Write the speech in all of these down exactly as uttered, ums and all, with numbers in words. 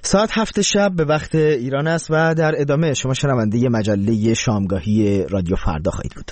ساعت هفت شب به وقت ایران است و در ادامه شما شنونده مجله شامگاهی رادیو فردا خواهید بود.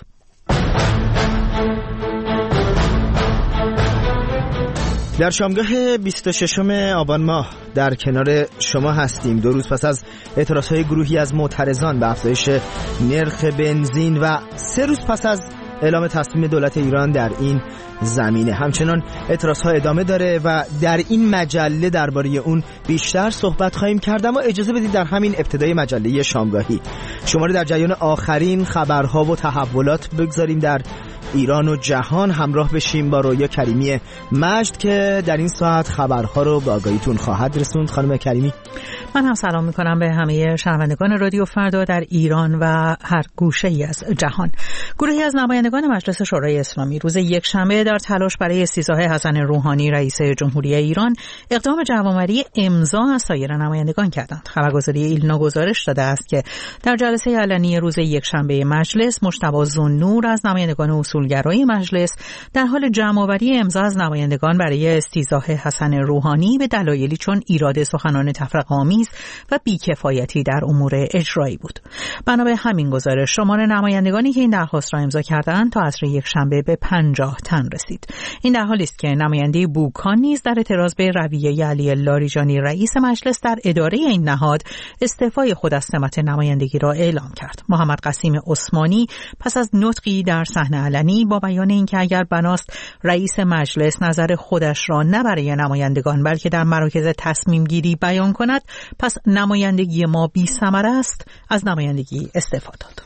در شامگاه بیست و ششم آبان ماه در کنار شما هستیم، دو روز پس از اعتراضهای گروهی از معترضان به افزایش نرخ بنزین و سه روز پس از اعلام تصمیم دولت ایران در این زمینه. همچنان اعتراضها ادامه داره و در این مجله درباره اون بیشتر صحبت خواهیم کرد، اما اجازه بدید در همین ابتدای مجله شامگاهی شما رو در جریان آخرین خبرها و تحولات بگذاریم در ایران و جهان. همراه بشیم با رویا کریمی مجد که در این ساعت خبرها رو به آگاهیتون خواهد رسوند. خانم کریمی، من هم سلام میکنم به همه شنوندگان رادیو فردا در ایران و هر گوشه‌ای از جهان. گروهی از نمایندگان مجلس شورای اسلامی روز یکشنبه در تلاش برای استیضاح حسن روحانی رئیس جمهوری ایران اقدام جوامری امضا از سایر نمایندگان کردند. خبرگزاری ایلنا گزارش داده است که در جلسه علنی روز یکشنبه مجلس، مجتبی ذوالنور از نمایندگان اصولگرای مجلس در حال جمع‌آوری امضا از نمایندگان برای استیضاح حسن روحانی به دلایلی چون ایراد سخنان تفرقه‌آمیز و بیکفایتی در امور اجرایی بود. بنا به همین گزارش شمار نمایندگانی که این درخواست را امضا کردند تا عصر یکشنبه به پنجاه تن رسید. این در حالی است که نماینده بوکان نیز در اعتراض به رویه علی لاریجانی رئیس مجلس در اداره این نهاد استعفای خود از سمت نمایندگی را اعلام کرد. محمد قاسم عثمانی پس از نطقی در صحنه علنی با بیان اینکه اگر بناست رئیس مجلس نظر خودش را نه برای نمایندگان بلکه در مراکز تصمیم گیری بیان کند، پس نمایندگی ما بی ثمر است، از نمایندگی استعفا داد.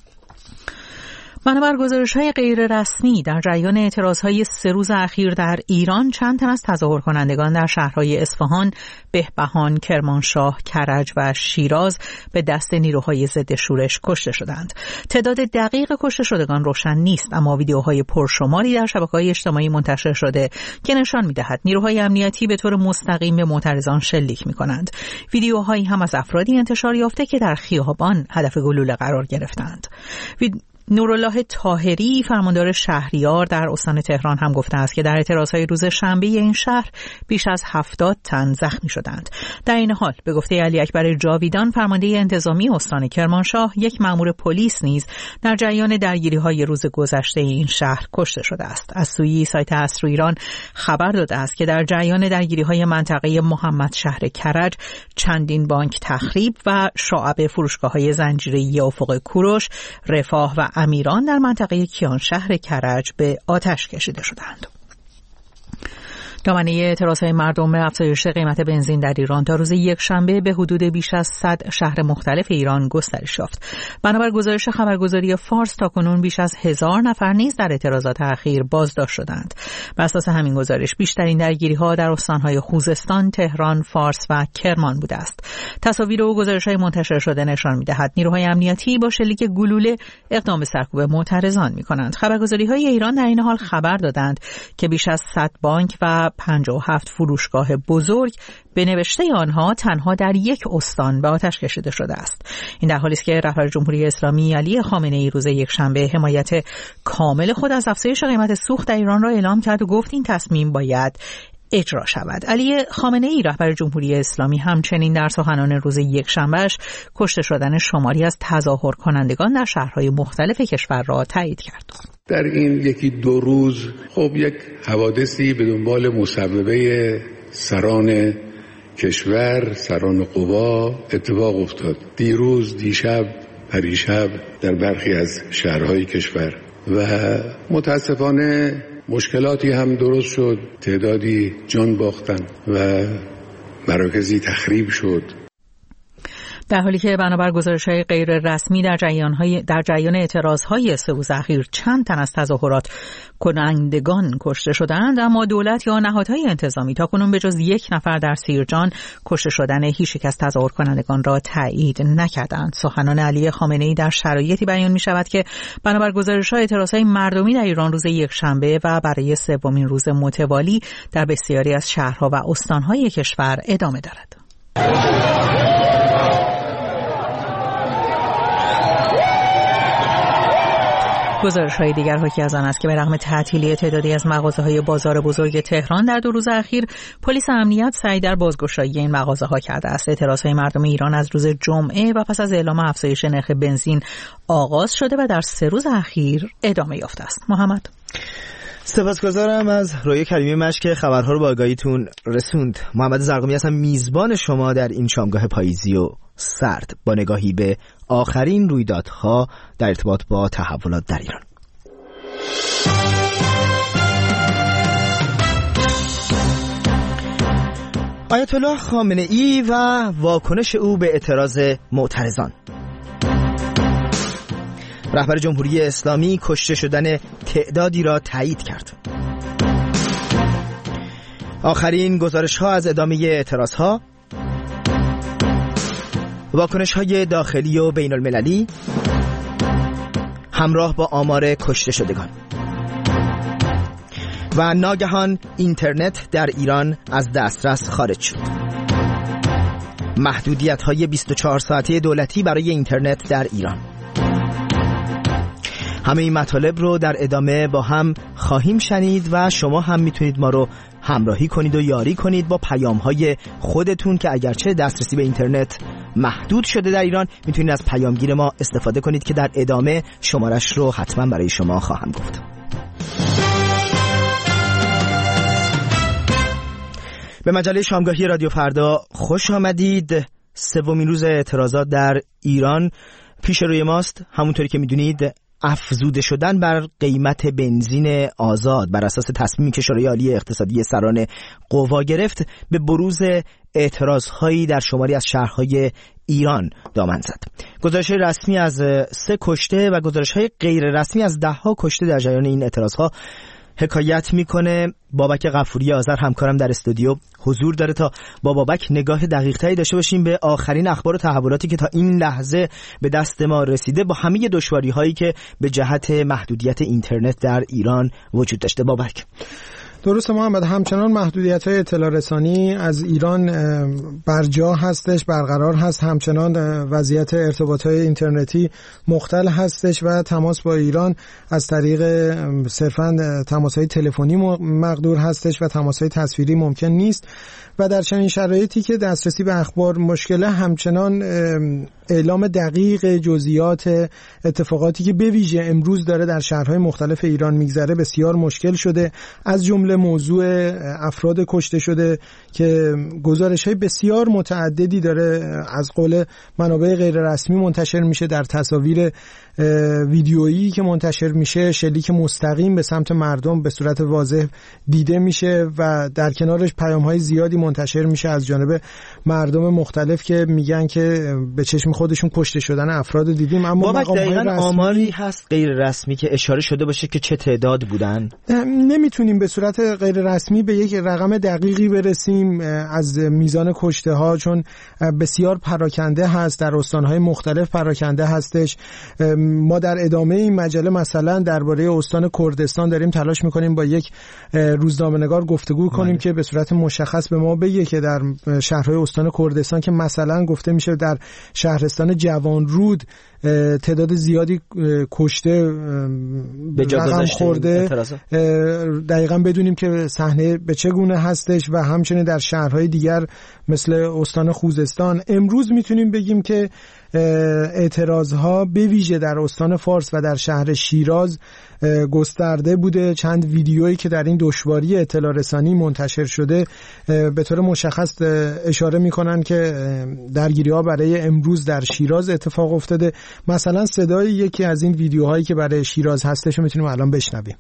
بنابر گزارش‌های غیر رسمی در جریان اعتراضهای سه روز اخیر در ایران، چند تن از تظاهر کنندگان در شهرهای اصفهان، بهبهان، کرمانشاه، کرج و شیراز به دست نیروهای ضد شورش کشته شدند. تعداد دقیق کشته شدگان روشن نیست، اما ویدیوهای پرشماری در شبکه‌های اجتماعی منتشر شده که نشان می‌دهد نیروهای امنیتی به طور مستقیم به معترضان شلیک می‌کنند. ویدیوهایی هم از افرادی انتشار یافته که در خیابان هدف گلوله قرار گرفتند. وید... نورالله طاهری فرماندار شهریار در استان تهران هم گفته است که در اعتراضهای روز شنبه این شهر بیش از هفتاد تن زخمی شدند. در این حال به گفته علی اکبر جاویدان فرمانده انتظامی استان کرمانشاه، یک مأمور پلیس نیز در جریان درگیری‌های روز گذشته این شهر کشته شده است. از سوی سایت اصر ایران خبر داده است که در جریان درگیری‌های منطقه محمد شهر کرج چندین بانک تخریب و شعب فروشگاه‌های زنجیره‌ای افق کوروش، رفاه و امیران در منطقه کیان شهر کرج به آتش کشیده شدند. دامنه اعتراضهای مردم به افزایش قیمت بنزین در ایران تا روز یکشنبه به حدود بیش از صد شهر مختلف ایران گسترش یافت. بنابر گزارش خبرگزاری فارس تاکنون بیش از هزار نفر نیز در اعتراضات اخیر بازداشت شدند. بر اساس همین گزارش بیشترین درگیری‌ها در استان‌های خوزستان، تهران، فارس و کرمان بوده است. تصاویر و گزارش‌های منتشر شده نشان می‌دهد نیروهای امنیتی با شلیک گلوله اقدام به سرکوب معترضان می‌کنند. خبرگزاری‌های ایران در این حال خبر دادند که بیش از صد بانک و پنجاه و هفت فروشگاه بزرگ به نوشته آنها تنها در یک استان به آتش کشیده شده است. این در حالی است که رهبر جمهوری اسلامی علی خامنه‌ای روز یکشنبه حمایت کامل خود از افزایش قیمت سوخت در ایران را اعلام کرد و گفت این تصمیم باید اجرا شود. علی خامنه‌ای رهبر جمهوری اسلامی همچنین در سخنان روز یکشنبهش کشته شدن شماری از تظاهر کنندگان در شهرهای مختلف کشور را تایید کرد. در این یکی دو روز خب یک حوادثی به دنبال مصوبه سران کشور، سران قوا اتفاق افتاد. دیروز، دیشب، پریشب در برخی از شهرهای کشور و متاسفانه مشکلاتی هم درست شد، تعدادی جان باختن و مراکزی تخریب شد. در حالی که بنابر گزارش‌های غیر رسمی در جریان‌های در جریان اعتراض‌های سه روز اخیر چند تن از تظاهرات کنندگان کشته شدند، اما دولت یا نهادهای انتظامی تاکنون به جز یک نفر در سیرجان کشته شدن هیچ یک از تظاهر کنندگان را تایید نکردند. سخنان علی خامنه‌ای در شرایطی بیان می‌شود که بنابر گزارش‌های اعتراضهای مردمی در ایران روز یکشنبه و برای سومین روز متوالی در بسیاری از شهرها و استان‌های کشور ادامه دارد. گزارش‌های دیگر حاکی از آن است که به رغم تعطیلی تعدادی از مغازه‌های بازار بزرگ تهران در دو روز اخیر، پلیس امنیت سعی در بازگشایی این مغازه‌ها کرده است. اعتراض‌های مردم ایران از روز جمعه و پس از اعلام افزایش نرخ بنزین آغاز شده و در سه روز اخیر ادامه یافته است. محمد، سپاسگزارم از رویا کریمی مشک که خبرها رو با آگاهیتون رسوند. محمد زرقامی هستم، میزبان شما در این شامگاه پاییزی و سرد با نگاهی به آخرین رویدادها در ارتباط با تحولات در ایران. آیت الله خامنه ای و واکنش او به اعتراض معترضان. رهبر جمهوری اسلامی کشته شدن تعدادی را تایید کرد. آخرین گزارش ها از ادامه اعتراض ها، واکنش های داخلی و بین المللی همراه با آمار کشته شدگان. و ناگهان اینترنت در ایران از دسترس خارج شد. محدودیت های بیست و چهار ساعته دولتی برای اینترنت در ایران. همه این مطالب رو در ادامه با هم خواهیم شنید و شما هم میتونید ما رو همراهی کنید و یاری کنید با پیام‌های خودتون که اگرچه دسترسی به اینترنت محدود شده در ایران، میتونید از پیامگیر ما استفاده کنید که در ادامه شمارش رو حتما برای شما خواهم گفت. به مجله شامگاهی رادیو فردا خوش آمدید. سومین روز اعتراضات در ایران پیش روی ماست. همونطوری که میدونید افزوده شدن بر قیمت بنزین آزاد بر اساس تصمیمی که شورای عالی اقتصادی سران قوا گرفت به بروز اعتراضهایی در شماری از شهرهای ایران دامن زد. گزارش‌های رسمی از سه کشته و گزارش‌های غیر رسمی از ده‌ها کشته در جریان این اعتراضها حکایت میکنه. بابک غفوری آذر همکارم در استودیو حضور داره تا با بابک نگاه دقیق‌تری داشته باشیم به آخرین اخبار و تحولاتی که تا این لحظه به دست ما رسیده با همه دشواری‌هایی که به جهت محدودیت اینترنت در ایران وجود داشته. بابک. درست محمد، همچنان محدودیت‌های اطلاع رسانی از ایران برجا هستش، برقرار هست. همچنان وضعیت ارتباطات اینترنتی مختل هستش و تماس با ایران از طریق صرفاً تماس‌های تلفنی مقدور هستش و تماس‌های تصویری ممکن نیست. و در چنین شرایطی که دسترسی به اخبار مشکله، همچنان اعلام دقیق جزئیات اتفاقاتی که به ویژه امروز داره در شهرهای مختلف ایران میگذره بسیار مشکل شده. از جمله موضوع افراد کشته شده که گزارش‌های بسیار متعددی داره از قول منابع غیر رسمی منتشر میشه، در تصاویر ویدیویی که منتشر میشه شلیک مستقیم به سمت مردم به صورت واضح دیده میشه و در کنارش پیام‌های زیادی منتشر میشه از جانب مردم مختلف که میگن که به چشم خودشون کشته شدن افراد دیدیم. اما دقیقاً آماری هست غیر رسمی که اشاره شده باشه که چه تعداد بودن؟ نمیتونیم به صورت غیر رسمی به یک رقم دقیقی برسیم از میزان کشته ها، چون بسیار پراکنده هست، در استانهای مختلف پراکنده هستش. ما در ادامه این مجله مثلا درباره استان کردستان داریم تلاش میکنیم با یک روزنامه‌نگار گفتگو کنیم که به صورت مشخص به ما بگه که در شهرهای استان کردستان که مثلا گفته میشه در شهرستان جوانرود تعداد زیادی کشته رقم خورده، دقیقاً بدونیم که صحنه به چه گونه هستش. و همچنین در شهرهای دیگر مثل استان خوزستان امروز میتونیم بگیم که اعتراضها به ویژه در استان فارس و در شهر شیراز گسترده بوده. چند ویدیویی که در این دشواری اطلاع رسانی منتشر شده به طور مشخص اشاره میکنن که درگیری‌ها برای امروز در شیراز اتفاق افتاده. مثلا صدای یکی از این ویدیوهایی که برای شیراز هستش رو میتونیم الان بشنویم.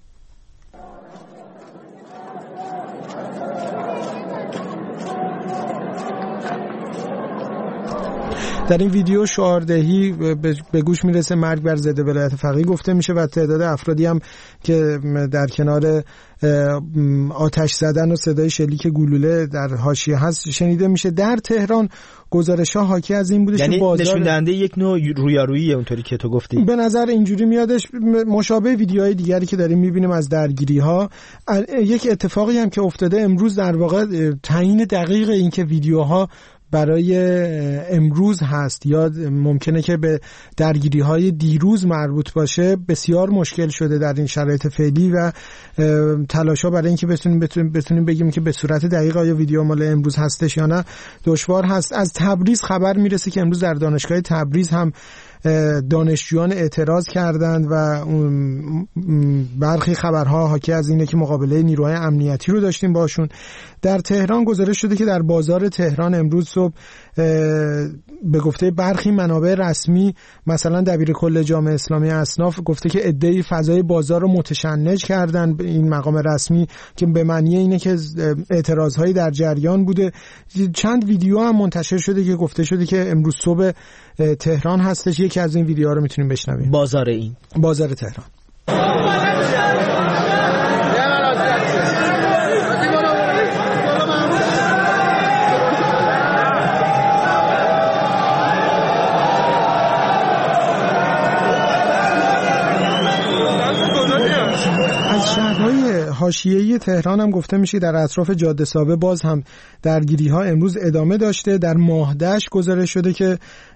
در این ویدیو شعاردهی به گوش میرسه مرگ بر ضد ولایت فقیه گفته میشه و تعداد افرادی هم که در کنار آتش زدن و صدای شلیک گلوله در حاشیه هست شنیده میشه. در تهران گزارش‌ها حاکی از این بوده یعنی که بازار نشون دهنده یک نوع رویارویی اونطوری که تو گفتی. به نظر اینجوری میادش. مشابه ویدیوهای دیگری که داریم میبینیم از درگیری‌ها. یک اتفاقی هم که افتاده امروز در واقع تعیین دقیق این که ویدیوها برای امروز هست یا ممکنه که به درگیری‌های دیروز مربوط باشه بسیار مشکل شده در این شرایط فعلی و تلاش‌ها برای اینکه بتونیم بتونیم بتونیم بگیم که به صورت دقیق آیا ویدیو مال امروز هستش یا نه دشوار هست. از تبریز خبر میرسه که امروز در دانشگاه تبریز هم دانشجویان اعتراض کردند و برخی خبرها حاکی از اینه که مقابله نیروهای امنیتی رو داشتیم باشون. در تهران گزارش شده که در بازار تهران امروز صبح به گفته برخی منابع رسمی مثلا دبیر کل جامعه اسلامی اصناف گفته که عده‌ای فضای بازار رو متشنج کردن، این مقام رسمی که به معنی اینه که اعتراضهایی در جریان بوده. چند ویدیو هم منتشر شده که گفته شده که امروز صبح تهران هستش. یکی از این ویدیوها رو میتونیم بشنویم. بازار این بازار تهران. شهرهای حاشیه‌ای تهران هم گفته میشه در اطراف جاده سابه باز هم درگیری‌ها امروز ادامه داشته. در ماهدشت گزارش شده که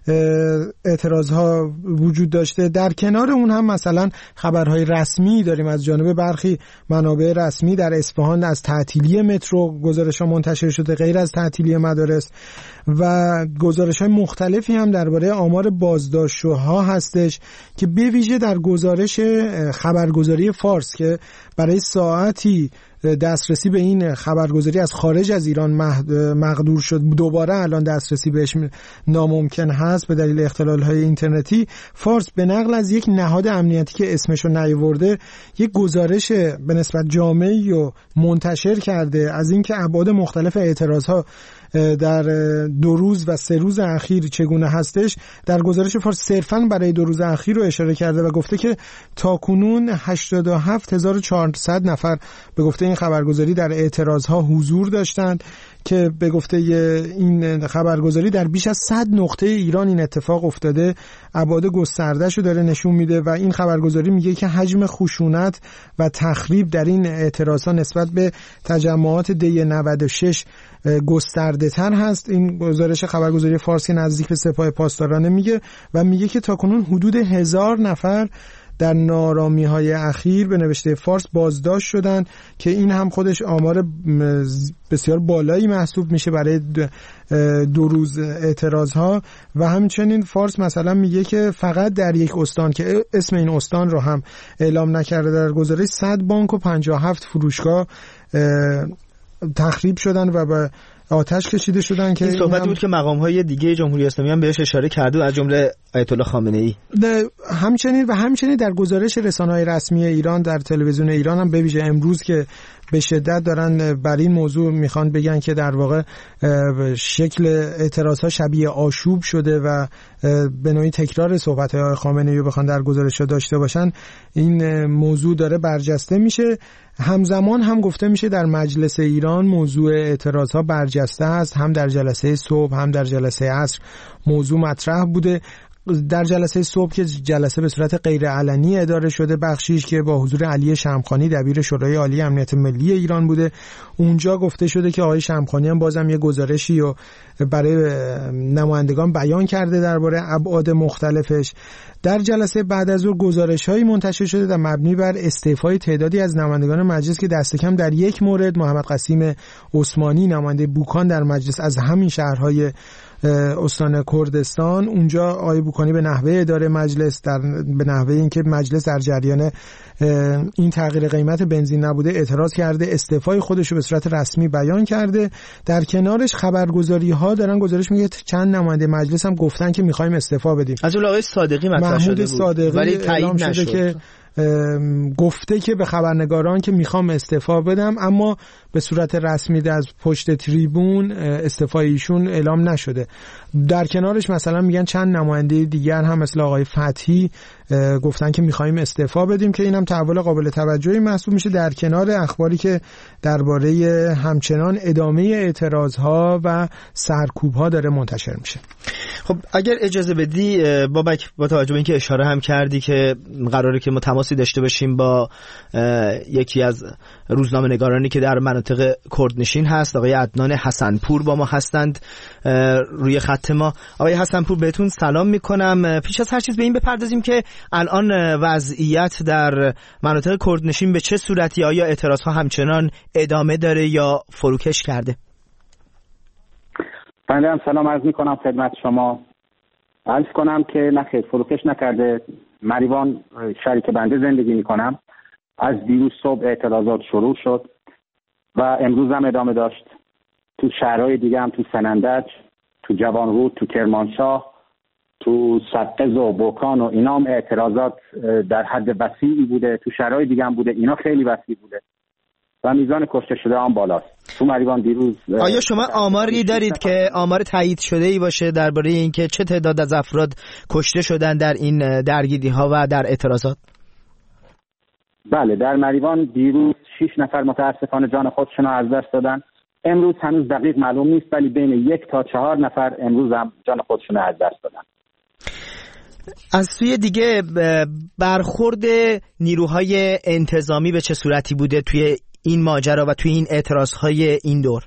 اعتراضها وجود داشته. در کنار اون هم مثلا خبرهای رسمی داریم از جانب برخی منابع رسمی. در اصفهان از تعطیلی مترو گزارش‌ها منتشر شده غیر از تعطیلی مدارس و گزارش‌های مختلفی هم درباره آمار بازداشت‌ها هستش که به ویژه در گزارش خبرگزاری فارس که برای ساعتی دسترسی به این خبرگزاری از خارج از ایران مقدور شد، دوباره الان دسترسی بهش ناممکن هست به دلیل اختلال‌های اینترنتی. فارس به نقل از یک نهاد امنیتی که اسمشو نیاورده یک گزارش به نسبت جامعی رو منتشر کرده از اینکه ابعاد مختلف اعتراض‌ها در دو روز و سه روز اخیر چگونه هستش. در گزارش فارس صرفاً برای دو روز اخیر رو اشاره کرده و گفته که تاکنون هشتاد و هفت هزار و چهارصد نفر به گفته این خبرگزاری در اعتراضها حضور داشتند که به گفته این خبرگزاری در بیش از صد نقطه ایران این اتفاق افتاده. ابعاد گسترده‌شو داره نشون میده و این خبرگزاری میگه که حجم خشونت و تخریب در این اعتراضها نسبت به تجمعات دی نود و شش گسترده تر هست. این گزارش خبرگزاری فارسی نزدیک به سپاه پاسداران میگه و میگه که تاکنون حدود هزار نفر در نارامی‌های اخیر به نوشته فارس بازداشت شدن که این هم خودش آمار بسیار بالایی محسوب میشه برای دو روز اعتراضها. و همچنین فارس مثلا میگه که فقط در یک استان که اسم این استان رو هم اعلام نکرده در گزارش صد بانک و پنجاه و هفت فروشگاه تخریب شدن و به آتش کشیده شدن که این صحبتی بود که مقام‌های دیگه جمهوری اسلامی هم بهش اشاره کرده از جمله آیت الله خامنه‌ای. همچنین و همچنین در گزارش رسانه‌های رسمی ایران در تلویزیون ایران هم به ویژه امروز که به شدت دارن بر این موضوع میخوان بگن که در واقع شکل اعتراضها شبیه آشوب شده و به نوعی تکرار صحبت‌های آقای خامنه‌ای رو بخوان در گزارش داشته باشن، این موضوع داره برجسته میشه. همزمان هم گفته میشه در مجلس ایران موضوع اعتراضها برجسته است، هم در جلسه صبح هم در جلسه عصر موضوع مطرح بوده. در جلسه صبح که جلسه به صورت غیر علنی اداره شده، بخشیش که با حضور علی شمخانی دبیر شورای عالی امنیت ملی ایران بوده، اونجا گفته شده که آقای شمخانی هم بازم یه گزارشی رو برای نمایندگان بیان کرده درباره ابعاد مختلفش. در جلسه بعد از اون گزارش‌هایی منتشر شده در مبنی بر استعفای تعدادی از نمایندگان مجلس که دست کم در یک مورد محمد قسیم عثمانی نماینده بوکان در مجلس از همین شهرهای استان کردستان، اونجا آقای بوکانی به نحوه اداره مجلس در به نحوه اینکه مجلس در جریان این تغییر قیمت بنزین نبوده اعتراض کرده، استعفای خودش رو به صورت رسمی بیان کرده. در کنارش خبرگزاری‌ها دارن گزارش میگه چند نماینده مجلس هم گفتن که می‌خوایم استعفا بدیم. از اون آقای صادقی مطرح شده بود صادقی ولی تایید نشد که گفته که به خبرنگاران که میخوام استعفا بدم، اما به صورت رسمی از پشت تریبون استعفای ایشون اعلام نشده. در کنارش مثلا میگن چند نماینده دیگر هم مثل آقای فتحی گفتن که میخوایم استعفا بدیم که اینم تحول قابل توجهی محسوب میشه در کنار اخباری که درباره همچنان ادامه اعتراضها و سرکوبها داره منتشر میشه. خب اگر اجازه بدی بابک، با توجه به اینکه اشاره هم کردی که قراره که ما تماسی داشته باشیم با یکی از روزنامه‌نگارانی که در مناطق کردنشین هست، آقای عدنان حسنپور با ما هستند روی خط ما. آقای حسنپور بهتون سلام میکنم. پیش از هر چیز به این بپردازیم که الان وضعیت در مناطق کردنشین به چه صورتی؟ آیا اعتراضها همچنان ادامه داره یا فروکش کرده؟ بنده هم سلام عرض میکنم خدمت شما. عرض کنم که نخیر، فروکش نکرده. مریوان شهری که بنده زندگی میکنم از دیروز صبح اعتراضات شروع شد و امروز هم ادامه داشت. تو شهرهای دیگه هم، تو سنندج، تو جوانرود، تو کرمانشاه، تو سقز و بوکان و اینا هم اعتراضات در حد وسیعی بوده. تو شهرهای دیگه هم بوده، اینا خیلی وسیع بوده و میزان کشته شده هم بالاست. تو مریوان دیروز آیا شما آماری دارید که آمار تایید شده ای باشه درباره اینکه چه تعداد از افراد کشته شدن در این درگیری ها و در اعتراضات؟ بله، در مریوان دیروز شش نفر متاسفانه جان خودشون رو از دست دادن. امروز هنوز دقیق معلوم نیست، ولی بین یک تا چهار نفر امروز هم جان خودشون رو از دست دادن. از سوی دیگه برخورد نیروهای انتظامی به چه صورتی بوده توی این ماجرا و توی این اعتراضهای این دور؟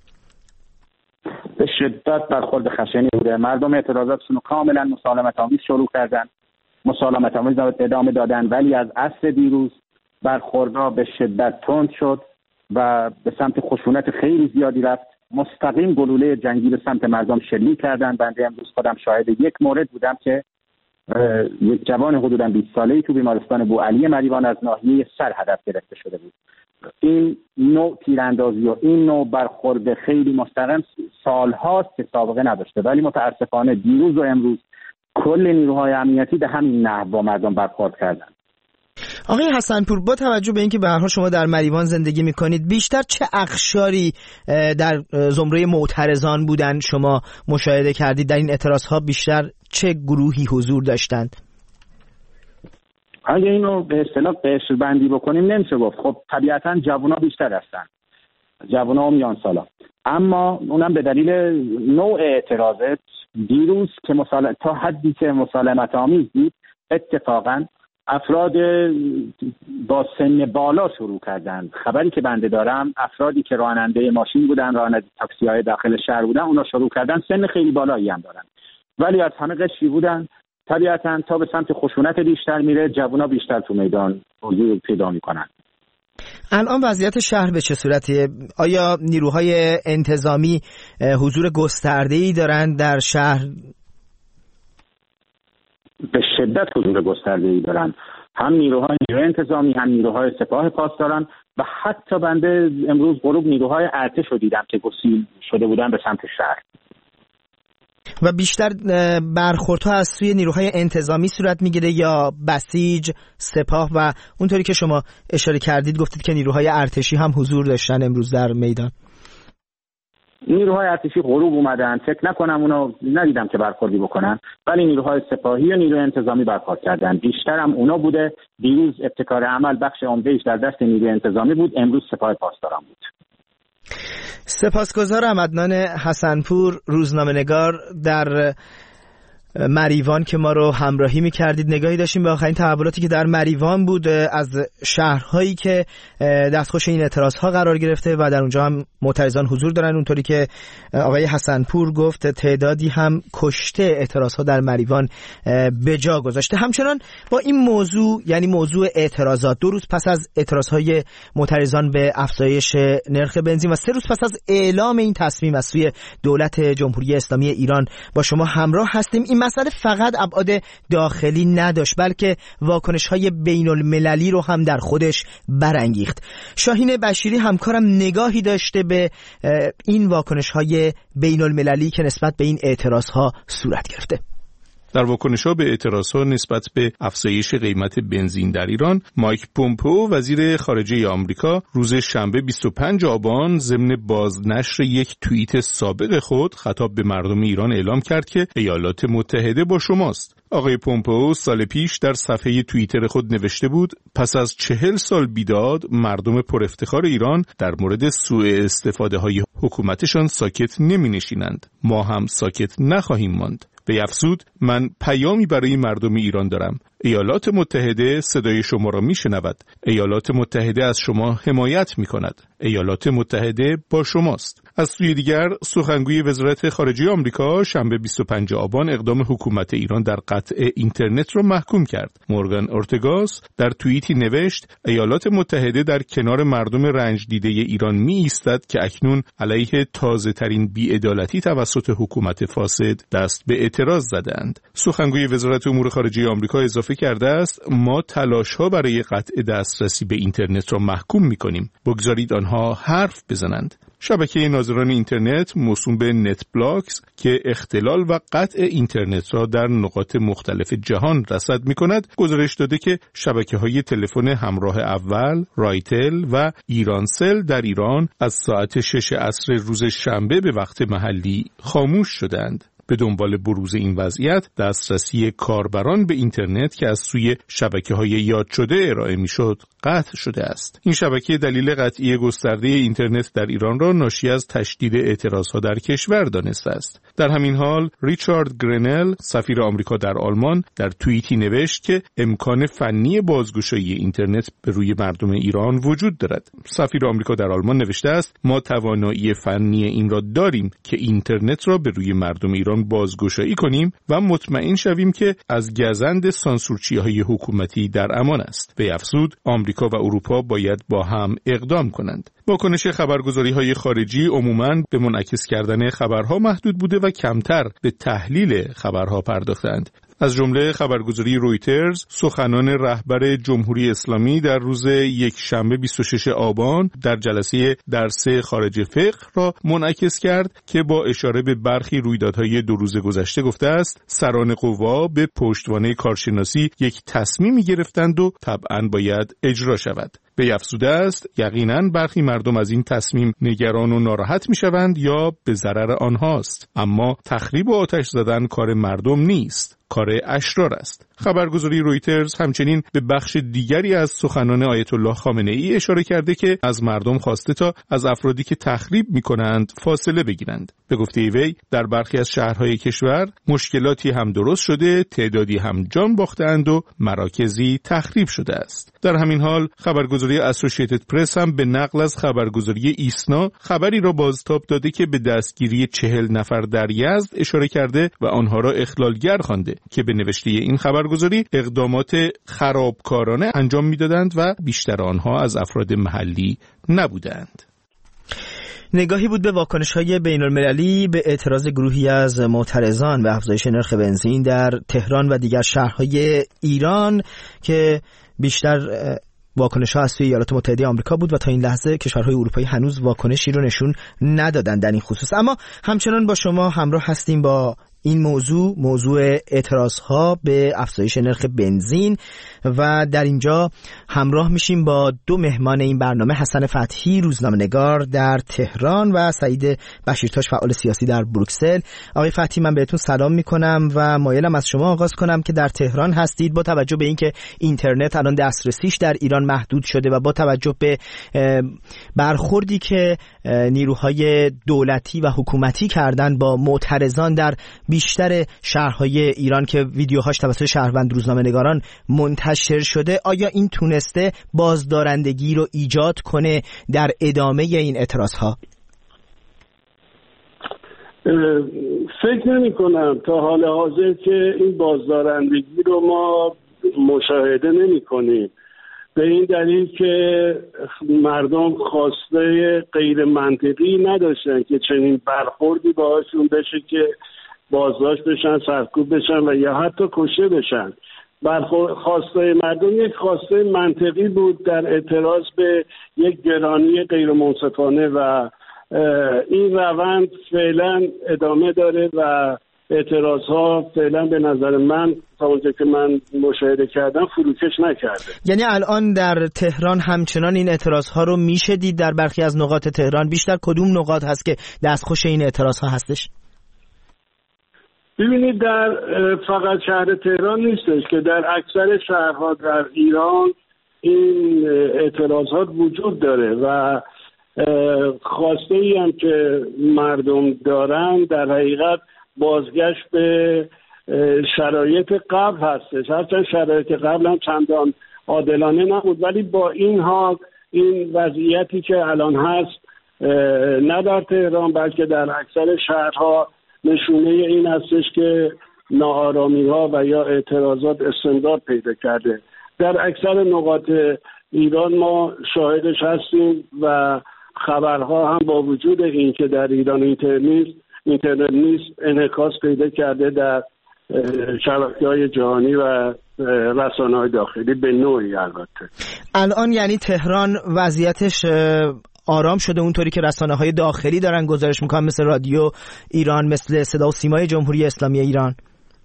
به شدت برخورد خشنی بوده. مردم اعتراضاتشون رو کاملا مسالمت آمیز شروع کردن، مسالمت آمیز ادامه دادن، ولی از عصر دیروز برخوردها به شدت تند شد و به سمت خشونت خیلی زیادی رفت. مستقیم گلوله جنگی به سمت مردم شلیک کردن. بنده امروز خودم شاهد یک مورد بودم که یک جوان حدوداً بیست ساله‌ای تو بیمارستان بوعلی مریوان از ناحیه سر هدف گرفته شده بود. این نوع تیراندازی و این نوع برخورد خیلی مستقیم سالهاست که سابقه نداشته، ولی متاسفانه دیروز و امروز کل نیروهای امنیتی به همین نحو با مردم برخورد کردن. آقای حسنپور، با توجه به اینکه به هر حال شما در مریوان زندگی میکنید، بیشتر چه اقشاری در زمره معترضان بودن شما مشاهده کردید؟ در این اعتراضها بیشتر چه گروهی حضور داشتند؟ اگه اینو به اصطلاح قشر بندی بکنیم نمیشه گفت. خب طبیعتا جوونا بیشتر هستن، جوونا و میان سالا، اما اونم به دلیل نوع اعتراضات دیروز که مسالمت تا حدی که مسالمت آمیز بود، اتفاقا افراد با سن بالا شروع کردن. خبری که بنده دارم افرادی که راننده ماشین بودن، راننده تاکسی های داخل شهر بودن، اونا شروع کردن. سن خیلی بالایی هم دارن، ولی از همه قشری بودن. طبیعتا تا به سمت خشونت بیشتر میره، جوونا بیشتر تو میدان حضور پیدا میکنن. الان وضعیت شهر به چه صورتیه؟ آیا نیروهای انتظامی حضور گسترده‌ای دارند در شهر؟ به شدت حضور گسترده‌ای دارن. هم نیروهای نیروی انتظامی، هم نیروهای سپاه پاسداران و حتی بنده امروز غروب نیروهای ارتش رو دیدم که گسیل شده بودن به سمت شهر. و بیشتر برخوردها از سوی نیروهای انتظامی صورت میگیره یا بسیج، سپاه؟ و اونطوری که شما اشاره کردید گفتید که نیروهای ارتشی هم حضور داشتن امروز در میدان. نیروهای ارتشی غروب اومدن، فکر نکنم اونو ندیدم که برخوردی بکنن، ولی نیروهای سپاهی و نیروی انتظامی برخورد کردن. بیشتر هم اونا بوده. دیروز ابتکار عمل بخش عمده‌اش در دست نیروی انتظامی بود، امروز سپاه پاسداران بود. سپاسگزارم. عدنان حسنپور، روزنامه‌نگار در مریوان که ما رو همراهی می‌کردید. نگاهی داشتیم به آخرین تحولاتی که در مریوان بود، از شهرهایی که دستخوش این اعتراض‌ها قرار گرفته و در اونجا هم معترضان حضور دارن. اونطوری که آقای حسنپور گفت تعدادی هم کشته اعتراض‌ها در مریوان به جا گذاشته. همچنان با این موضوع، یعنی موضوع اعتراضات، دو روز پس از اعتراض‌های معترضان به افزایش نرخ بنزین و سه روز پس از اعلام این تصمیم از سوی دولت جمهوری اسلامی ایران با شما همراه هستیم. این مسئله فقط ابعاد داخلی نداشت، بلکه واکنش‌های بین‌المللی رو هم در خودش برانگیخت. شاهین بشیری همکارم نگاهی داشته به این واکنش‌های بین‌المللی که نسبت به این اعتراض‌ها صورت گرفته. در واکنش‌ها به اعتراضها نسبت به افزایش قیمت بنزین در ایران، مایک پومپئو وزیر خارجه آمریکا روز شنبه بیست و پنجم آبان ضمن بازنشر یک توییت سابق خود خطاب به مردم ایران اعلام کرد که ایالات متحده با شماست. آقای پومپئو سال پیش در صفحه توییتر خود نوشته بود پس از چهل سال بیداد مردم پر افتخار ایران در مورد سوء استفاده های حکومتشان ساکت نمی نشینند. ما هم ساکت نخواهیم ماند. به افزود من پیامی برای مردم ایران دارم. ایالات متحده صدای شما را می شنود. ایالات متحده از شما حمایت می کند. ایالات متحده با شماست. از سوی دیگر سخنگوی وزارت خارجه آمریکا شنبه بیست و پنجم آبان اقدام حکومت ایران در قطع اینترنت را محکوم کرد. مورگان اورتگاس در توییتی نوشت ایالات متحده در کنار مردم رنج دیده ایران می ایستد که اکنون علیه تازه ترین بی‌عدالتی توسط حکومت فاسد دست به اعتراض زدند. سخنگوی وزارت امور خارجه آمریکا اضافه کرده است ما تلاش‌ها برای قطع دسترسی به اینترنت را محکوم می‌کنیم. بگذارید آنها حرف بزنند. شبکه ناظران اینترنت موسوم به نت بلاکس که اختلال و قطع اینترنت را در نقاط مختلف جهان رصد می‌کند، گزارش داده که شبکه‌های تلفن همراه اول، رایتل و ایرانسل در ایران از ساعت شش عصر روز شنبه به وقت محلی خاموش شدند. به دنبال بروز این وضعیت، دسترسی کاربران به اینترنت که از سوی شبکه‌های یاد شده ارائه می‌شد، قطع شده است. این شبکه دلیل قطعی گسترده اینترنت در ایران را ناشی از تشدید اعتراضها در کشور دانسته است. در همین حال، ریچارد گرنل، سفیر آمریکا در آلمان، در توییتی نوشت که امکان فنی بازگشایی اینترنت به روی مردم ایران وجود دارد. سفیر آمریکا در آلمان نوشته است: ما توانایی فنی این را داریم که اینترنت را به روی مردم ایران بازگشایی کنیم و مطمئن شویم که از گزند سانسورچی‌های حکومتی در امان است. به افزود آمریکا و اروپا باید با هم اقدام کنند. واکنش خبرگزاری‌های خارجی عموماً به منعکس کردن خبرها محدود بوده و کمتر به تحلیل خبرها پرداختند. از جمله خبرگزاری رویترز، سخنان رهبر جمهوری اسلامی در روز یک شنبه بیست و ششم آبان در جلسه درس خارج فقه را منعکس کرد که با اشاره به برخی رویدادهای دو روز گذشته گفته است سران قوا به پشتوانه کارشناسی یک تصمیمی گرفتند و طبعاً باید اجرا شود. به افزوده است یقیناً برخی مردم از این تصمیم نگران و ناراحت می‌شوند یا به ضرر آنهاست، اما تخریب و آتش زدن کار مردم نیست، کار اشرار است. خبرگزاری رویترز همچنین به بخش دیگری از سخنان آیت الله خامنه ای اشاره کرده که از مردم خواسته تا از افرادی که تخریب می‌کنند فاصله بگیرند. به گفته وی در برخی از شهرهای کشور مشکلاتی هم درست شده، تعدادی هم جان باختند و مراکزی تخریب شده است. در همین حال خبرگزاری اسوسییتد پرس هم به نقل از خبرگزاری ایسنا خبری را بازتاب داده که به دستگیری چهل نفر در یزد اشاره کرده و آنها را اخلالگر خوانده که به نوشته این خبرگزاری اقدامات خرابکارانه انجام می‌دادند و بیشتر آنها از افراد محلی نبودند. نگاهی بود به واکنش‌های بین‌المللی به اعتراض گروهی از معترضان به افزایش نرخ بنزین در تهران و دیگر شهرهای ایران که بیشتر واکنش‌ها از سوی ایالات متحده آمریکا بود و تا این لحظه کشورهای اروپایی هنوز واکنشی رو نشون ندادن در این خصوص. اما همچنان با شما همراه هستیم با این موضوع، موضوع اعتراضها به افزایش نرخ بنزین، و در اینجا همراه میشیم با دو مهمان این برنامه، حسن فتحی روزنامه‌نگار در تهران و سعید بشیرتاش فعال سیاسی در بروکسل. آقای فتحی من بهتون سلام میکنم و مایلم از شما آغاز کنم که در تهران هستید. با توجه به اینکه اینترنت الان دسترسیش در ایران محدود شده و با توجه به برخوردی که نیروهای دولتی و حکومتی کردن با معترضان در بیشتر شهرهای ایران که ویدیوهاش توسط شهروند روزنامه‌نگاران منتشر شده، آیا این تونسته بازدارندگی رو ایجاد کنه در ادامه این اعتراضها؟ فکر نمی کنم تا حال حاضر که این بازدارندگی رو ما مشاهده نمی کنیم، به این دلیل که مردم خواسته غیر منطقی نداشتن که چنین برخوردی باهاشون بشه که بازداشت بشن، سرکوب بشن و یا حتی کشته بشن. برخورد خواسته مردم یک خواسته منطقی بود در اعتراض به یک گرانی غیر منصفانه و این روند فعلا ادامه داره و اعتراض ها فعلا به نظر من تا اونجا که من مشاهده کردم فروکش نکرده. یعنی الان در تهران همچنان این اعتراض ها رو میشه دید در برخی از نقاط تهران؟ بیشتر کدوم نقاط هست که دستخوش این اعتراض ها هستش؟ ببینید در فقط شهر تهران نیستش که در اکثر شهرها در ایران این اعتراضات وجود داره و خواسته ای هم که مردم دارن در حقیقت بازگشت به شرایط قبل هستش. هرچند شرایط قبل هم چندان عادلانه نبود، ولی با این حال این وضعیتی که الان هست نه در تهران بلکه در اکثر شهرها نشونه این هستش که ناآرامی ها و یا اعتراضات استمرار پیدا کرده. در اکثر نقاط ایران ما شاهدش هستیم و خبرها هم با وجود این که در ایران اینترنت اینترنت نیست انعکاس پیدا کرده در شبکه‌های جهانی و رسانه‌های داخلی به نوعی. البته الان یعنی تهران وضعیتش آرام شده اونطوری که رسانه‌های داخلی دارن گزارش میکنن، مثل رادیو ایران، مثل صدا و سیمای جمهوری اسلامی ایران؟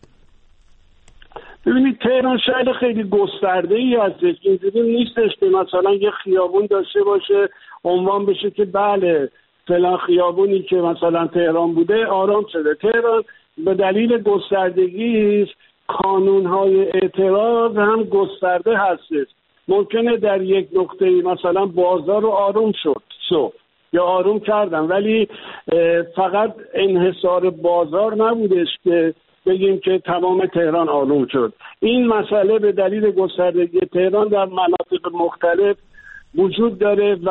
ببینید تهران شهر خیلی گسترده‌ای هستش، اینجوری نیستش که مثلا یه خیابون داشته باشه عنوان بشه که بله فلان خیابونی که مثلا تهران بوده آرام شده. تهران به دلیل گستردگی قانون‌های اعتراض هم گسترده هستش. ممکنه در یک نقطه مثلا بازار رو آروم شد صبح یا آروم کردن، ولی فقط انحصار بازار نبودش که بگیم که تمام تهران آروم شد. این مسئله به دلیل گستردگی تهران در مناطق مختلف وجود داره و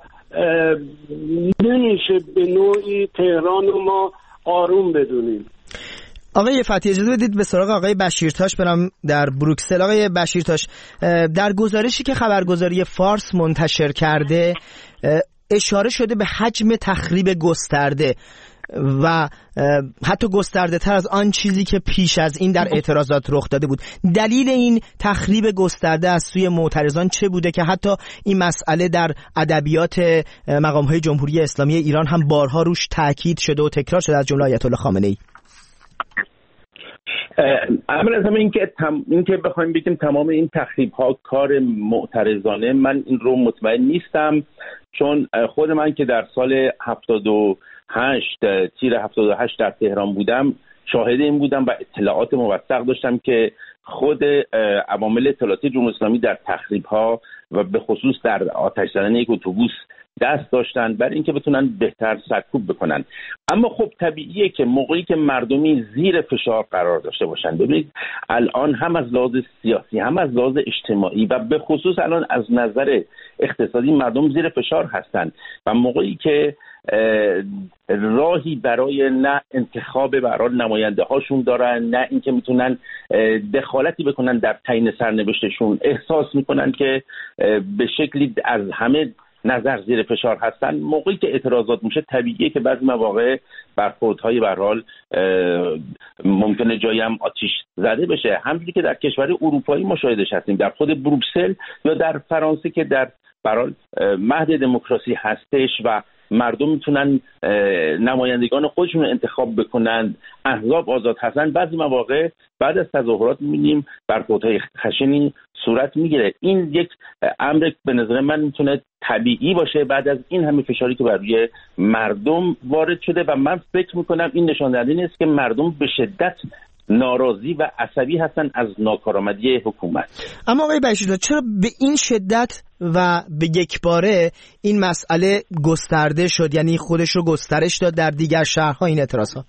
نمیشه به نوعی تهران رو ما آروم بدونیم. آقای فتحی اجازه بدید به سراغ آقای بشیرتاش برم در بروکسل. آقای بشیرتاش، در گزارشی که خبرگزاری فارس منتشر کرده اشاره شده به حجم تخریب گسترده و حتی گسترده تر از آن چیزی که پیش از این در اعتراضات رخ داده بود. دلیل این تخریب گسترده از سوی معترضان چه بوده که حتی این مسئله در ادبیات مقام‌های جمهوری اسلامی ایران هم بارها روش تاکید شده و تکرار شده از جمله آیت الله خامنه‌ای؟ اول از همه این که تم... این که بخوایم بگیم تمام این تخریب ها کار معترضانه، من این رو مطمئن نیستم، چون خود من که در سال هفتاد و هشت تیر هفتاد و هشت در تهران بودم شاهد این بودم و اطلاعات موثق داشتم که خود عوامل اطلاعاتی جمهوری اسلامی در تخریب ها و به خصوص در آتش زدن یک اتوبوس دست داشتن برای اینکه بتونن بهتر سرکوب بکنن. اما خب طبیعیه که موقعی که مردمی زیر فشار قرار داشته باشن، ببینید الان هم از لحاظ سیاسی هم از لحاظ اجتماعی و به خصوص الان از نظر اقتصادی مردم زیر فشار هستن و موقعی که راهی برای نه انتخاب برای نماینده هاشون دارن نه اینکه میتونن دخالتی بکنن در تعیین سرنوشتشون، احساس میکنن که به شکلی از همه نظر زیر فشار هستن، موقعی که اعتراضات میشه طبیعیه که بعضی مواقع برخوردهای به هر حال ممکنه جایی هم آتش زده بشه، همونجوری که در کشور اروپایی مشاهدهش هستیم، در خود بروکسل یا در فرانسه که در به هر حال مهد دموکراسی هستش و مردم میتونن نمایندگان خودشون رو انتخاب بکنن، احزاب آزاد هستن، بعضی مواقع بعد از تظاهرات میبینیم برخوردهای خشنی صورت میگیره. این یک امر به نظر من میتونه طبیعی باشه بعد از این همه فشاری که بر روی مردم وارد شده و من فکر میکنم این نشان دهنده نیست که مردم به شدت ناراضی و عصبی هستن از ناکارآمدی حکومت. اما آقای بشیرتاش چرا به این شدت و به یک باره این مسئله گسترده شد، یعنی خودش رو گسترش داد در دیگر شهرها این اعتراضات؟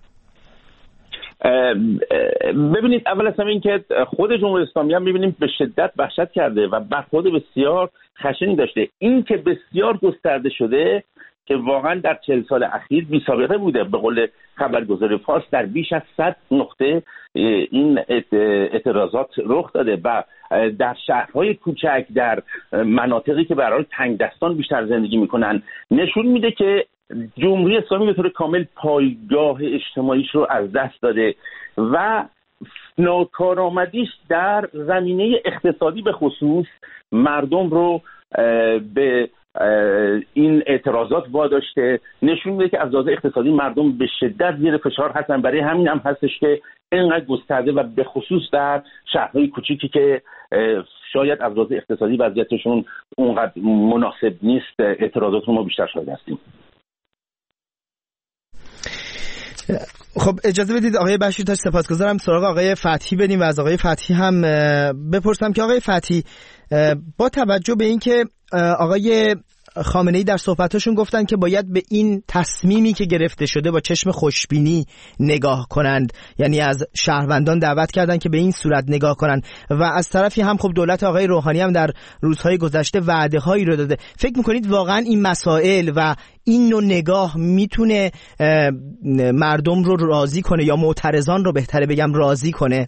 ببینید اول از همه این که خود جمهوری اسلامی هم می‌بینیم به شدت وحشت کرده و برخورد بسیار خشنی داشته. این که بسیار گسترده شده که واقعا در چهل سال اخیر بی سابقه بوده. به قول خبرگزاری فارس در بیش از صد نقطه این اعتراضات رخ داده و در شهرهای کوچک، در مناطقی که برای تنگ دستان بیشتر زندگی میکنن، نشون میده که جمهوری اسلامی به طور کامل پایگاه اجتماعیش رو از دست داده و ناکارآمدیش در زمینه اقتصادی به خصوص مردم رو به این اعتراضات واداشته، نشون میده که از لحاظ اقتصادی مردم به شدت زیر فشار هستن. برای همین هم هستش که اینقدر گسترده و به خصوص در شهرهای کوچیکی که شاید از لحاظ اقتصادی وضعیتشون اونقدر مناسب نیست اعتراضات رو ما بیشتر شاهد هستیم. خب اجازه بدید آقای بشیرتاش سپاسگزارم، سراغ آقای فتحی بریم و از آقای فتحی هم بپرسم که آقای فتحی با توجه به اینکه آقای خامنه‌ای در صحبتاشون گفتن که باید به این تصمیمی که گرفته شده با چشم خوشبینی نگاه کنند، یعنی از شهروندان دعوت کردن که به این صورت نگاه کنند و از طرفی هم خب دولت آقای روحانی هم در روزهای گذشته وعده هایی رو داده. فکر میکنید واقعا این مسائل و این نوع نگاه میتونه مردم رو راضی کنه یا معترضان رو بهتره بگم راضی کنه؟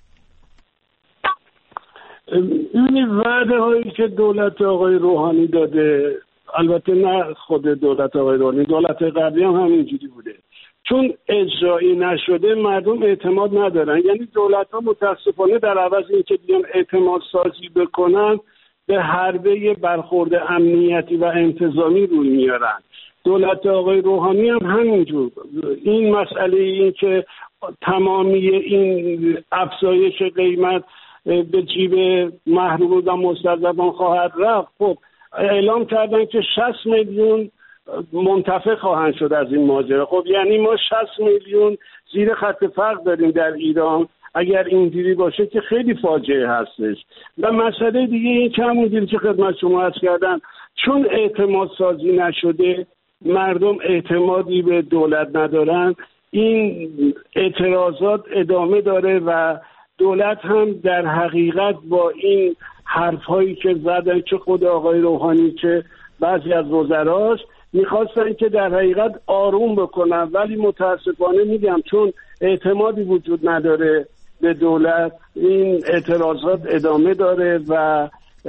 این وعده هایی که دولت آقای روحانی داده، البته نه خود دولت آقای روحانی، دولت قبلی هم همینجوری بوده، چون اجرایی نشده مردم اعتماد ندارن. یعنی دولت ها متاسفانه در عوض اینکه بیان اعتماد سازی بکنن به حربه برخورد امنیتی و انتظامی روی میارن. دولت آقای روحانی هم همینجور. این مسئله این که تمامی این افزایش قیمت به جیب محروم و مستضعفان خواهد رفت، خب اعلام کردن که شصت میلیون منتفع خواهند شد از این ماجرا. خب یعنی ما شصت میلیون زیر خط فقر داریم در ایران. اگر اینجوری باشه که خیلی فاجعه هستش. و مسئله دیگه این که همونجوری که خدمت شما عرض کردم، چون اعتماد سازی نشده، مردم اعتمادی به دولت ندارن، این اعتراضات ادامه داره و دولت هم در حقیقت با این حرف‌هایی که زدن، چه خود آقای روحانی چه بعضی از وزراش، می‌خواستن که در حقیقت آروم بکنن، ولی متاسفانه میگم چون اعتمادی وجود نداره به دولت، این اعتراضات ادامه داره و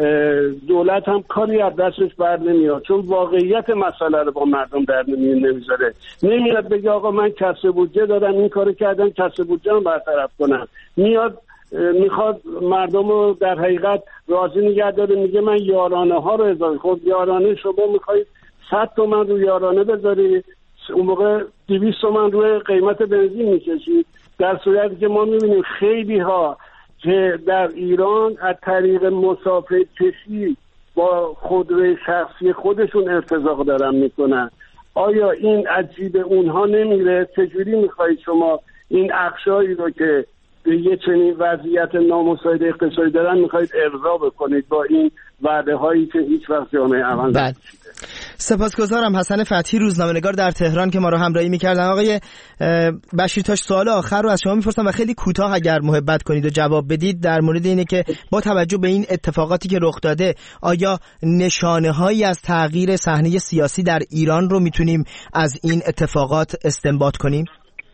دولت هم کاری از دستش بر نمیاد، چون واقعیت مسئله رو با مردم در نمیذاره. نمیاد بگه آقا من کسر بودجه دارم این کارو کردم کسر بودجه هم برطرف کنم. میاد میخواد مردم رو در حقیقت راضی نگه داره، میگه من یارانه ها رو اضافه. خب یارانه شما میخواید صد تومن رو یارانه بذاری، اون موقع دویست تومن روی قیمت بنزین میکشید، در صورتی که ما میبینیم خیلی ها که در ایران از طریق مسافر کشی با خودروی شخصی خودشون ارتزاق دارن میکنن. آیا این عجیب اونها نمیره؟ چجوری میخواید شما این اقشاری رو که به یه چنین وضعیت نامساعد اقتصادی دارن میخواید ارضا بکنید با این وعده هایی که هیچ وقت جامعه عمل نشده؟ سپاسگزارم. حسن فتحی، روزنامه‌نگار در تهران که ما رو همراهی می‌کردن. آقای بشیرتاش، سوال آخر رو از شما می‌پرسم و خیلی کوتاه اگر محبت کنید و جواب بدید، در مورد اینه که با توجه به این اتفاقاتی که رخ داده، آیا نشانه‌هایی از تغییر صحنه سیاسی در ایران رو میتونیم از این اتفاقات استنباط کنیم؟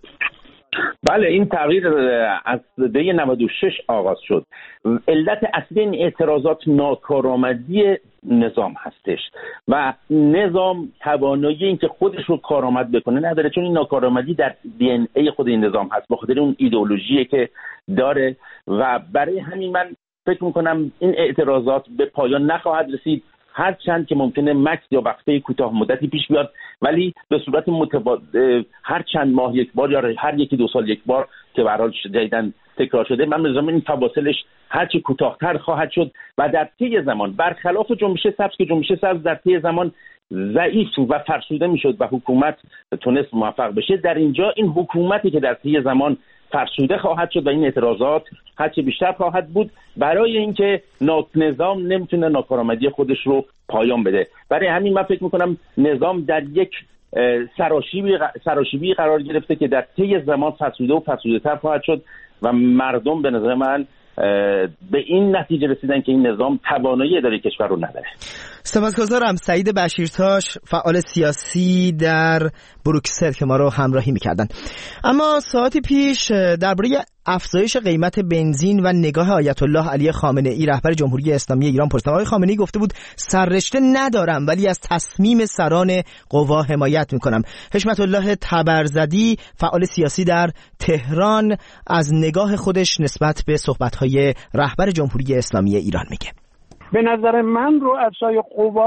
بله، این تغییر از دهه نود و شش آغاز شد. علت اصلی این اعتراضات ناکارآمدی نظام هستش و نظام توانایی این که خودش رو کارآمد بکنه نداره، چون این ناکارآمدی در دی ان ای خود این نظام هست، بخاطر اون ایدئولوژی که داره و برای همین من فکر میکنم این اعتراضات به پایان نخواهد رسید، هر چند که ممکنه مکس یا وقفه کوتاه مدتی پیش بیاد، ولی به صورت متبادل هر چند ماه یک بار یا هر یکی دو سال یک بار که به هر حال جدیداً تکرار شده، من می‌ذارم این فواصلش هر چه کوتاه‌تر خواهد شد و در طی زمان برخلاف جنبش سبز که جنبش سبز در طی زمان ضعیف و فرسوده میشد و حکومت تونست موفق بشه، در اینجا این حکومتی که در طی زمان فرسوده خواهد شد و این اعتراضات هرچه بیشتر خواهد بود، برای اینکه نظام نمیتونه ناکارآمدی خودش رو پایان بده. برای همین من فکر میکنم نظام در یک سراشیبی سراشیبی قرار گرفته که در طی زمان فرسوده و فرسوده تر خواهد شد و مردم به نظر من به این نتیجه رسیدن که این نظام توانایی اداره کشور رو نداره. سپاسگزارم. سعید بشیرتاش، فعال سیاسی در بروکسل که ما رو همراهی می‌کردن. اما ساعتی پیش درباره افزایش قیمت بنزین و نگاه آیت الله علی خامنه‌ای رهبر جمهوری اسلامی ایران پرسیدم. آقای خامنه‌ای گفته بود سررشته ندارم ولی از تصمیم سران قوا حمایت می‌کنم. حشمت الله تبرزدی، فعال سیاسی در تهران، از نگاه خودش نسبت به صحبت‌های رهبر جمهوری اسلامی ایران میگه. به نظر من رؤسای قوا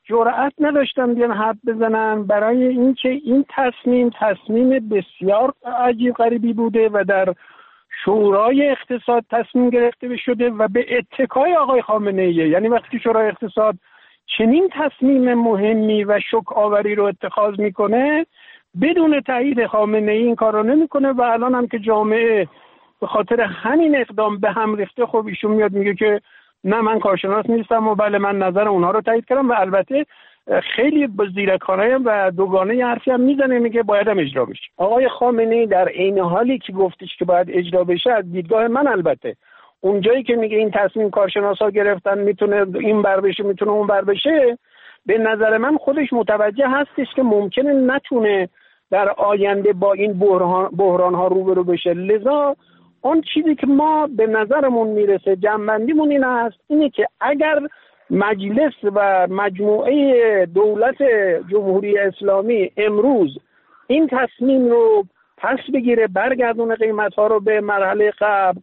جرأت نداشتن بیان حرف بزنن، برای اینکه این تصمیم تصمیم بسیار عجیب غریبی بوده و در شورای اقتصاد تصمیم گرفته شده و به اتکای آقای خامنه ای. یعنی وقتی شورای اقتصاد چنین تصمیم مهمی و شوک آوری رو اتخاذ میکنه، بدون تایید خامنه ای این کار رو نمیکنه و الان هم که جامعه به خاطر همین اقدام به هم ریخته، خب ایشون میاد میگه که نه من کارشناس نیستم و بله من نظر اونها رو تایید کردم و البته خیلی زیرکانه و دوگانه حرفی هم میزنه، میگه باید هم اجرا بشه. آقای خامنه‌ای در عین حالی که گفتش که باید اجرا بشه، از دیدگاه من البته اونجایی که میگه این تصمیم کارشناسا گرفتن میتونه این بر بشه میتونه اون بر بشه، به نظر من خودش متوجه هستش که ممکنه نتونه در آینده با این بحران بحران ها روبرو بشه. لذا اون چیزی که ما به نظرمون میرسه جنبندیمون این است، اینه که اگر مجلس و مجموعه دولت جمهوری اسلامی امروز این تصمیم رو پس بگیره، برگردونه قیمت ها رو به مرحله قبل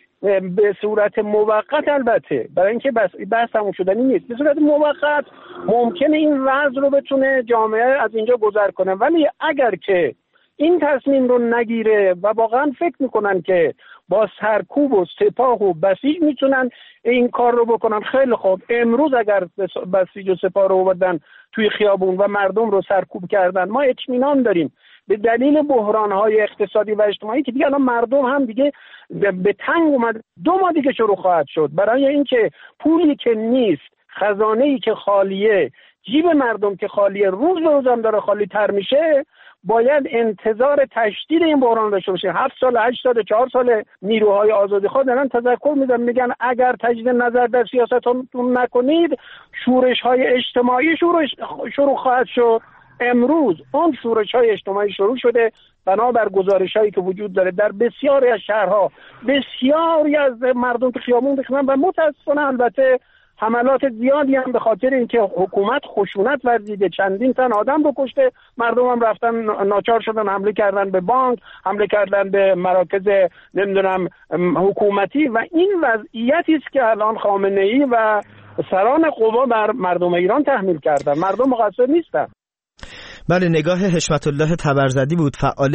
به صورت موقت، البته برای اینکه بس بحث تموم شدنی نیست، به صورت موقت ممکنه این وضع رو بتونه جامعه از اینجا گذر کنه، ولی اگر که این تصمیم رو نگیره و واقعا فکر میکنن که با سرکوب و سپاه و بسیج میتونن این کار رو بکنن، خیلی خوب. امروز اگر بسیج و سپاه رو آوردن توی خیابون و مردم رو سرکوب کردن، ما اطمینان داریم به دلیل بحران‌های اقتصادی و اجتماعی که دیگه الان مردم هم دیگه به تنگ اومد، دو ماه دیگه شروع خواهد شد. برای اینکه پولی که نیست، خزانه‌ای که خالیه، جیب مردم که خالیه، روز به روز هم داره خالی تر میشه، باید انتظار تشدید این بحران داشته باشه. هفت سال، هشت سال، چهار سال نیروهای آزادیخواه دارن تذکر میدن، میگن اگر تجدید نظر در سیاستتون نکنید، شورش‌های اجتماعی شروع شروع خواهد شد. امروز اون شورش‌های اجتماعی شروع شده بنابر گزارش‌هایی که وجود داره در بسیاری از شهرها. بسیاری از مردم که خیابون ریختن و متأسفانه البته حملات زیادی هم به خاطر اینکه حکومت خشونت ورزیده، چندین تن آدم رو کشته، مردم هم رفتن ناچار شدن حمله کردن به بانک، حمله کردن به مراکز نمیدونم حکومتی و این وضعیتی است که الان خامنه‌ای و سران قوا بر مردم ایران تحمیل کردن. مردم مقصر نیستن. بله، نگاه حشمت الله تبرزدی بود، فعال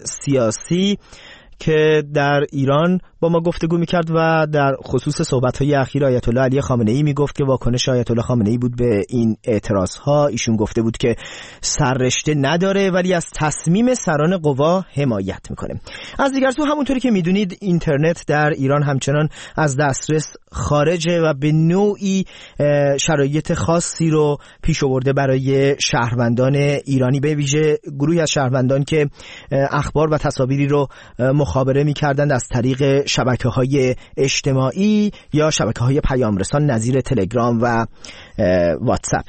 سیاسی که در ایران با ما گفتگو میکرد و در خصوص صحبت‌های اخیر آیت الله علی خامنه‌ای میگفت که واکنش آیت الله خامنه‌ای بود به این اعتراض‌ها. ایشون گفته بود که سررشته نداره ولی از تصمیم سران قوا حمایت میکنه. از دیگر سو همونطوری که میدونید اینترنت در ایران همچنان از دسترس خارجه و به نوعی شرایط خاصی رو پیش آورده برای شهروندان ایرانی، به ویژه گروهی از شهروندان که اخبار و تصاویری رو مخابره می‌کردند از طریق شبکه‌های اجتماعی یا شبکه‌های پیامرسان نظیر تلگرام و واتساپ.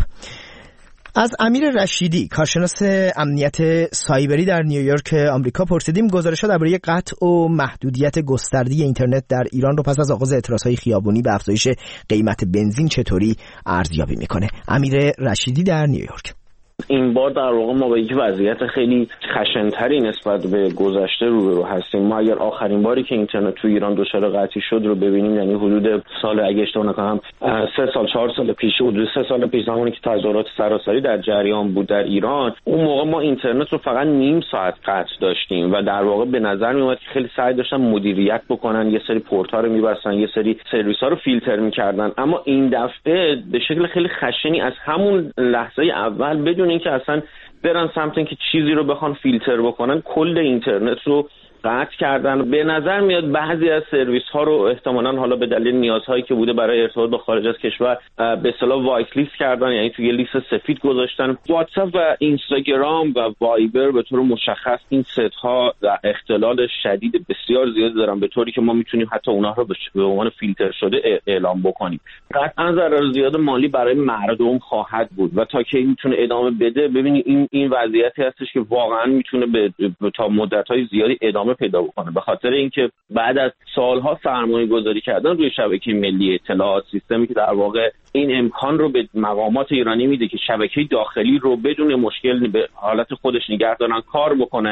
از امیر رشیدی، کارشناس امنیت سایبری در نیویورک آمریکا پرسیدیم گزارش‌ها درباره قطع و محدودیت گسترده اینترنت در ایران رو پس از آغاز اعتراض‌های خیابانی به افزایش قیمت بنزین چطوری ارزیابی می‌کنه. امیر رشیدی در نیویورک. این بار در واقع ما با یک وضعیت خیلی خشن‌تری نسبت به گذشته روبرو هستیم. ما اگر آخرین باری که اینترنت تو ایران دچار قطعی شد رو ببینیم، یعنی حدود سال اگه اشتباه نکنم سه سال چهار سال پیش، حدود سه سال پیش زمانی که تظاهرات سراسری در جریان بود در ایران، اون موقع ما اینترنت رو فقط نیم ساعت قطع داشتیم و در واقع به نظر می اومد که خیلی سعی داشتن مدیریت بکنن، یه سری پورت‌ها رو می‌بستن، یه سری سرویس‌ها رو فیلتر می‌کردن. اما این دفعه به شکل خیلی خشنی از همون لحظه اول بدون اینکه اصلا برن سمت اینکه چیزی رو بخوان فیلتر بکنن، کل اینترنت رو قطع کردن. به نظر میاد بعضی از سرویس ها رو احتمالاً حالا به دلیل نیازهایی که بوده برای ارتباط با خارج از کشور به اصطلاح وایت لیست کردن، یعنی توی لیست سفید گذاشتن. واتساپ و اینستاگرام و وایبر به طور مشخص این ست ها اختلال شدید بسیار زیاد دارن، به طوری که ما میتونیم حتی اونها رو به عنوان فیلتر شده اعلام بکنیم. قطعاً ضرر زیاد مالی برای مردم خواهد بود و تا که میتونه ادامه بده، ببینید این این وضعیتی هستش که واقعاً میتونه به تا مدت‌های زیادی ادامه پیدا بکنه، به خاطر اینکه بعد از سالها سرمایه گذاری کردن روی شبکه ملی اطلاعات، سیستمی که در واقع این امکان رو به مقامات ایرانی میده که شبکه داخلی رو بدون مشکل به حالت خودش نگه دارن، کار بکنه،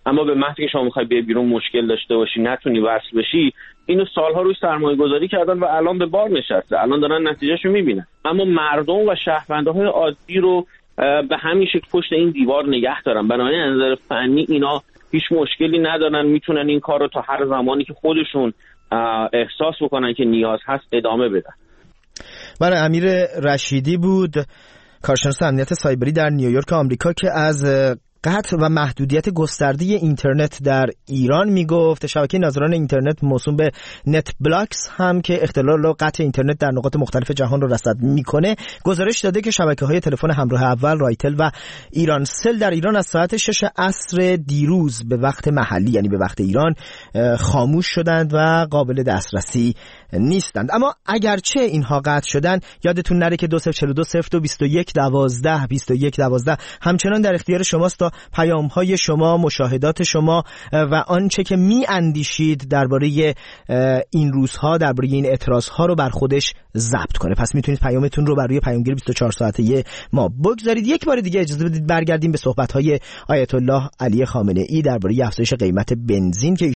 اما به محض که شما میخوای بیای بیرون مشکل داشته باشی، نتونی وصل بشی، اینو سالها روی سرمایه گذاری کردن و الان به بار نشسته، الان دارن نتیجهشو میبینن. اما مردم و شهروندهای عادی رو به همین شکل پشت این دیوار نگه دارن. بنابراین از نظر فنی اینا هیچ مشکلی ندارن، میتونن این کار رو تا هر زمانی که خودشون احساس بکنن که نیاز هست ادامه بدن. برای امیر رشیدی بود، کارشناس امنیت سایبری در نیویورک آمریکا، که از قطع و محدودیت گسترده اینترنت در ایران میگفت. شبکه ناظران اینترنت موسوم به نت بلاکس هم که اختلال و قطع اینترنت در نقاط مختلف جهان رو رصد میکنه، گزارش داده که شبکه‌های تلفن همراه اول، رایتل و ایرانسل در ایران از ساعت شش عصر دیروز به وقت محلی، یعنی به وقت ایران، خاموش شدند و قابل دسترسی نیستند. اما اگرچه اینها قطع شدن، یادتون نره که دو صفر چهار دو صفر دو بیست و یک دوازده بیست و یک دوازده همچنان در اختیار شماست تا پیام‌های شما، مشاهدات شما و آنچه که می‌اندیشید درباره این روزها، درباره این اعتراض‌ها رو بر خودش ضبط کنه. پس میتونید پیامتون رو بر روی پیامگیر بیست و چهار ساعته ما بگذارید. یک بار دیگه اجازه بدید برگردیم به صحبت‌های آیت الله علی خامنه‌ای درباره افزایش قیمت بنزین که